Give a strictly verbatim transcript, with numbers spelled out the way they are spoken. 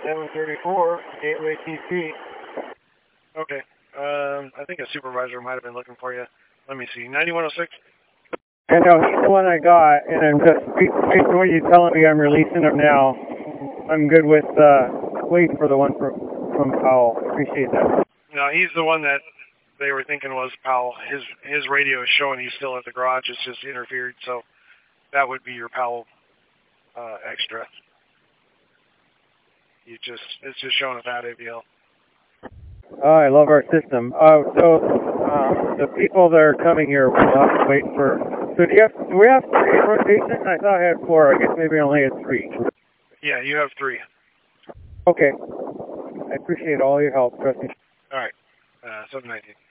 seven thirty-four, Gateway T C. Okay. Um, I think a supervisor might have been looking for you. Let me see. ninety-one oh six? I know, he's the one I got, and I'm just, based on what you're telling me, I'm releasing him now. I'm good with, uh, waiting for the one from, from Powell. Appreciate that. No, he's the one that they were thinking was Powell. His his radio is showing he's still at the garage. It's just interfered, so that would be your Powell uh, extra. You just It's just showing a bad A V L. Oh, I love our system. Uh, so, uh, the people that are coming here will have to wait for... So do, you have, do we have three rotations? I thought I had four. I guess maybe I only had three. Yeah, you have three. Okay. I appreciate all your help. Trust me. All right. Uh, seven nineteen.